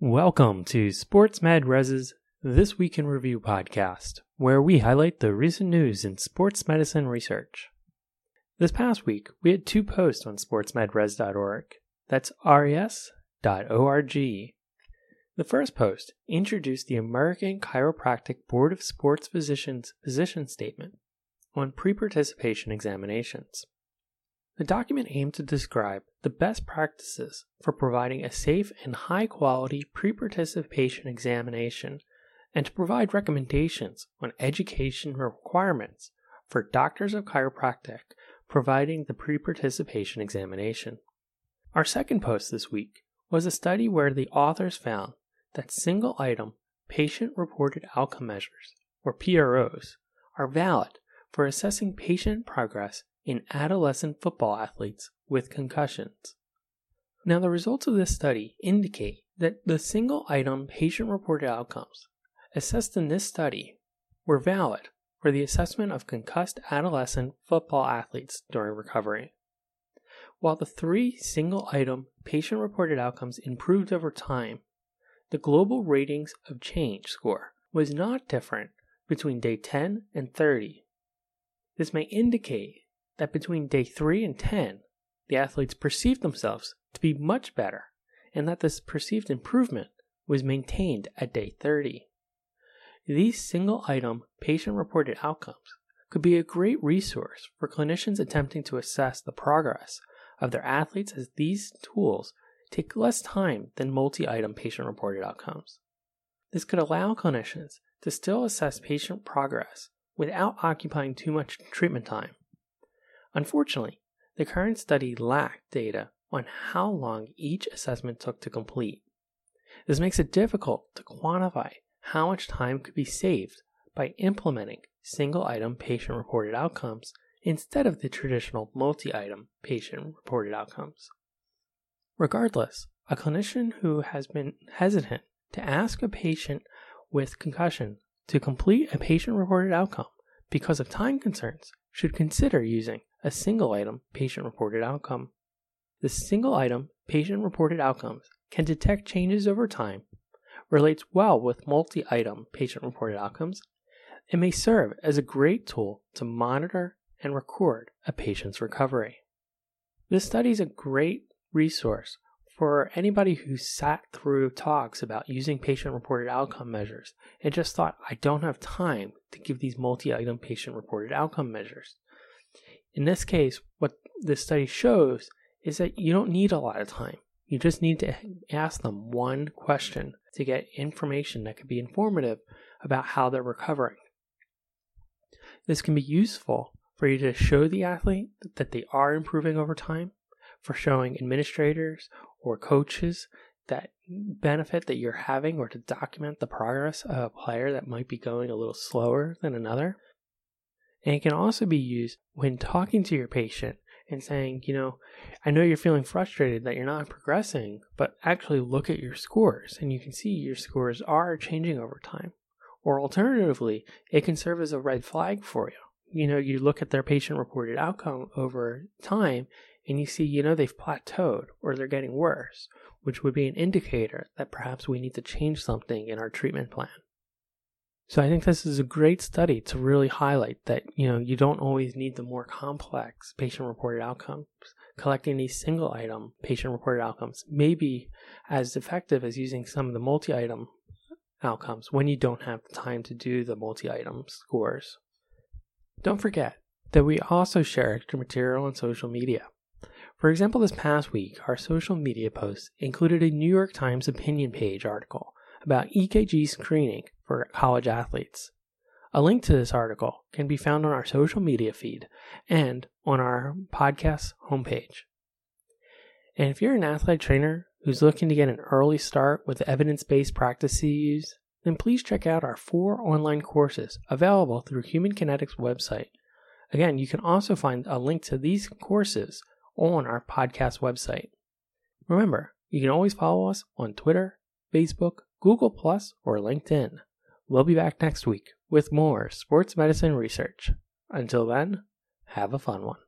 Welcome to SportsMedRes's This Week in Review podcast, where we highlight the recent news in sports medicine research. This past week, we had two posts on sportsmedres.org. That's res.org. The first post introduced the American Chiropractic Board of Sports Physicians position statement on pre-participation examinations. The document aimed to describe the best practices for providing a safe and high-quality pre-participation examination and to provide recommendations on education requirements for doctors of chiropractic providing the pre-participation examination. Our second post this week was a study where the authors found that single-item patient-reported outcome measures, or PROs, are valid for assessing patient progress in adolescent football athletes with concussions. Now, the results of this study indicate that the single-item patient-reported outcomes assessed in this study were valid for the assessment of concussed adolescent football athletes during recovery. While the three single-item patient-reported outcomes improved over time, the global ratings of change score was not different between day 10 and 30. This may indicate that between day 3 and 10, the athletes perceived themselves to be much better, and that this perceived improvement was maintained at day 30. These single-item patient-reported outcomes could be a great resource for clinicians attempting to assess the progress of their athletes, as these tools take less time than multi-item patient-reported outcomes. This could allow clinicians to still assess patient progress without occupying too much treatment time. Unfortunately, the current study lacked data on how long each assessment took to complete. This makes it difficult to quantify how much time could be saved by implementing single-item patient-reported outcomes instead of the traditional multi-item patient-reported outcomes. Regardless, a clinician who has been hesitant to ask a patient with concussion to complete a patient-reported outcome because of time concerns should consider using a single-item patient-reported outcome. The single-item patient-reported outcomes can detect changes over time, relates well with multi-item patient-reported outcomes, and may serve as a great tool to monitor and record a patient's recovery. This study is a great resource for anybody who sat through talks about using patient-reported outcome measures and just thought, I don't have time to give these multi-item patient-reported outcome measures. In this case, what this study shows is that you don't need a lot of time. You just need to ask them one question to get information that could be informative about how they're recovering. This can be useful for you to show the athlete that they are improving over time, for showing administrators or coaches that benefit that you're having, or to document the progress of a player that might be going a little slower than another. And it can also be used when talking to your patient and saying, I know you're feeling frustrated that you're not progressing, but actually look at your scores and you can see your scores are changing over time. Or alternatively, it can serve as a red flag for you. You look at their patient-reported outcome over time and you see, they've plateaued or they're getting worse, which would be an indicator that perhaps we need to change something in our treatment plan. So I think this is a great study to really highlight that, you don't always need the more complex patient-reported outcomes. Collecting these single-item patient-reported outcomes may be as effective as using some of the multi-item outcomes when you don't have the time to do the multi-item scores. Don't forget that we also share extra material on social media. For example, this past week, our social media posts included a New York Times opinion page article about EKG screening for college athletes. A link to this article can be found on our social media feed and on our podcast homepage. And if you're an athletic trainer who's looking to get an early start with the evidence-based practice you use, then please check out our 4 online courses available through Human Kinetics website. Again, you can also find a link to these courses on our podcast website. Remember, you can always follow us on Twitter, Facebook, Google+, or LinkedIn. We'll be back next week with more sports medicine research. Until then, have a fun one.